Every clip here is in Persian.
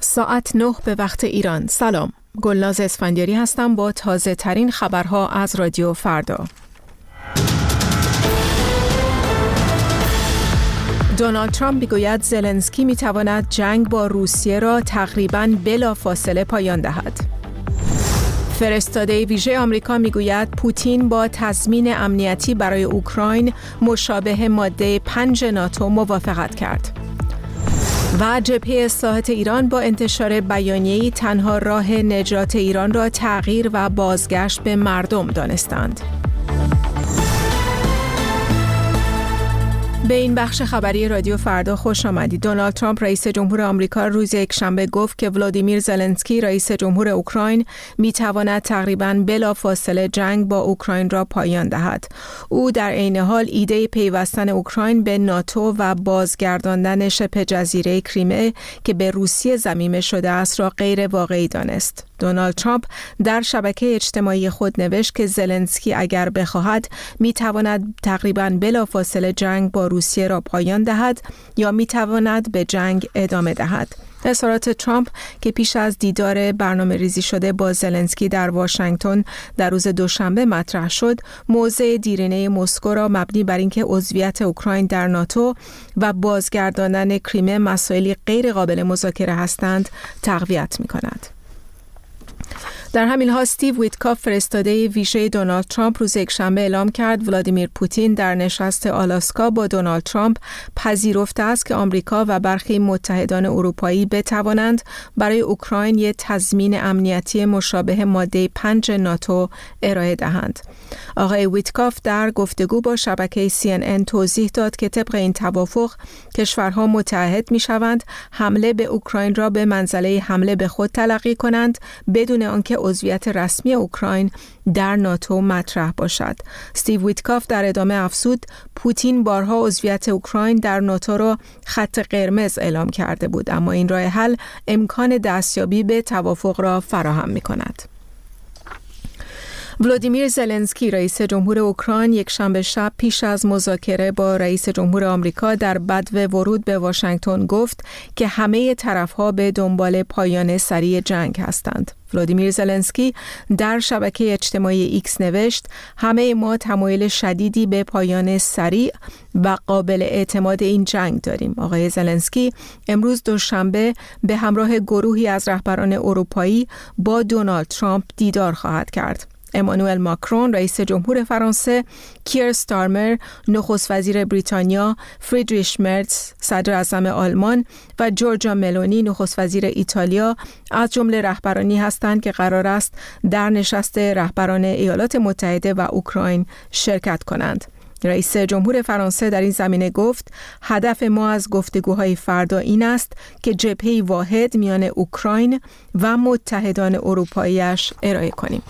ساعت 9 به وقت ایران. سلام، گلناز اسفندیاری هستم با تازه ترین خبرها از رادیو فردا. دونالد ترامپ میگوید زلنسکی میتواند جنگ با روسیه را تقریباً بلافاصله پایان دهد. فرستاده ویژه آمریکا میگوید پوتین با تضمین امنیتی برای اوکراین مشابه ماده 5 ناتو موافقت کرد. و جبهه اصلاحات ایران با انتشار بیانیه‌ای تنها راه نجات ایران را تغییر و بازگشت به مردم دانستند. به این بخش خبری رادیو فردا خوش آمدید. دونالد ترامپ رئیس جمهور آمریکا روز یکشنبه گفت که ولادیمیر زلنسکی رئیس جمهور اوکراین میتواند تقریباً بلافاصله جنگ با اوکراین را پایان دهد. او در عین حال ایده پیوستن اوکراین به ناتو و بازگرداندن شبه جزیره کریمه که به روسیه ضمیمه شده است را غیر واقعی دانست. دونالد ترامپ در شبکه اجتماعی خود نوشت که زلنسکی اگر بخواهد میتواند تقریباً بلافاصله جنگ با روسیه را پایان دهد یا میتواند به جنگ ادامه دهد. اظهارات ترامپ که پیش از دیدار برنامه ریزی شده با زلنسکی در واشنگتن در روز دوشنبه مطرح شد، موضع دیرینه مسکو را مبنی بر اینکه عضویت اوکراین در ناتو و بازگرداندن کریمه مسائلی غیر قابل مذاکره هستند تقویت می‌کند. در همین حال استیو ویتکاف فرستاده ویژه دونالد ترامپ روز یکشنبه اعلام کرد ولادیمیر پوتین در نشست آلاسکا با دونالد ترامپ پذیرفته است که آمریکا و برخی متحدان اروپایی بتوانند برای اوکراین یک تضمین امنیتی مشابه ماده 5 ناتو ارائه دهند. آقای ویتکاف در گفتگو با شبکه CNN توضیح داد که طبق این توافق کشورها متحد می‌شوند حمله به اوکراین را به منزله حمله به خود تلقی کنند بدون آنکه عضویت رسمی اوکراین در ناتو مطرح باشد. استیو ویتکاف در ادامه افزود پوتین بارها عضویت اوکراین در ناتو را خط قرمز اعلام کرده بود، اما این راه حل امکان دستیابی به توافق را فراهم می‌کند. ولادیمیر زلنسکی رئیس جمهور اوکراین یکشنبه شب پیش از مذاکره با رئیس جمهور آمریکا در بدو ورود به واشنگتن گفت که همه طرف‌ها به دنبال پایان سریع جنگ هستند. ولادیمیر زلنسکی در شبکه اجتماعی ایکس نوشت همه ما تمایل شدیدی به پایان سریع و قابل اعتماد این جنگ داریم. آقای زلنسکی امروز دوشنبه به همراه گروهی از رهبران اروپایی با دونالد ترامپ دیدار خواهد کرد. امانوئل ماکرون رئیس جمهور فرانسه، کیر استارمر نخست وزیر بریتانیا، فریدریش مرتز صدر اعظم آلمان و جورجا ملونی نخست وزیر ایتالیا از جمله رهبرانی هستند که قرار است در نشست رهبران ایالات متحده و اوکراین شرکت کنند. رئیس جمهور فرانسه در این زمینه گفت هدف ما از گفتگوهای فردا این است که جبهه‌ای واحد میان اوکراین و متحدان اروپایی‌اش ارائه کنیم.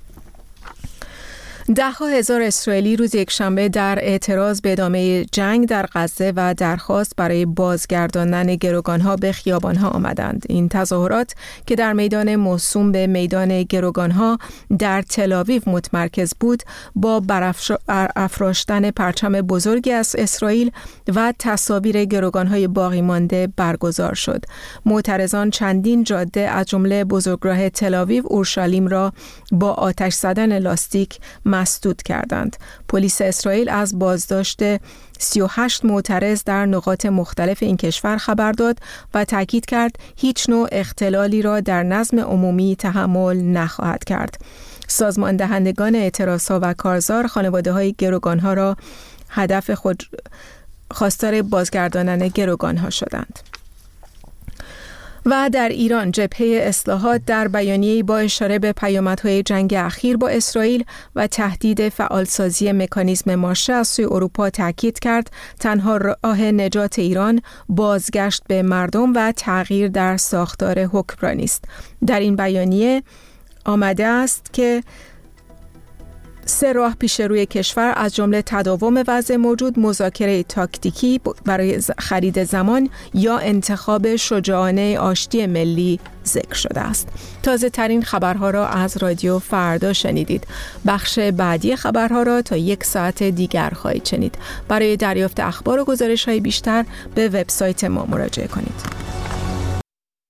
ده‌ها هزار اسرائیلی روز یکشنبه در اعتراض به ادامه جنگ در غزه و درخواست برای بازگرداندن گروگانها به خیابانها آمدند. این تظاهرات که در میدان موسوم به میدان گروگانها در تل‌آویو متمرکز بود با برافراشتن پرچم بزرگی از اسرائیل و تصاویر گروگانهای باقی مانده برگزار شد. معترضان چندین جاده از جمله بزرگراه تل‌آویو اورشلیم را با آتش زدن لاستیک مسدود کردند. پلیس اسرائیل از بازداشت 38 معترض در نقاط مختلف این کشور خبر داد و تاکید کرد هیچ نوع اختلالی را در نظم عمومی تحمل نخواهد کرد. سازمان دهندگان اعتراضها و کارزار خانواده‌های گروگانها را هدف خود خواستار بازگرداندن گروگانها شدند. و در ایران جبهه اصلاحات در بیانیه‌ای با اشاره به پیامدهای جنگ اخیر با اسرائیل و تهدید فعالسازی مکانیزم مارشه از سوی اروپا تاکید کرد تنها راه نجات ایران بازگشت به مردم و تغییر در ساختار حکمرانی است. در این بیانیه آمده است که 3 راه پیش روی کشور از جمله تداوم وضع موجود، مذاکره تاکتیکی برای خرید زمان یا انتخاب شجاعانه آشتی ملی ذکر شده است. تازه ترین خبرها را از رادیو فردا شنیدید. بخش بعدی خبرها را تا 1 ساعت دیگر خواهید شنید. برای دریافت اخبار و گزارش‌های بیشتر به وبسایت ما مراجعه کنید.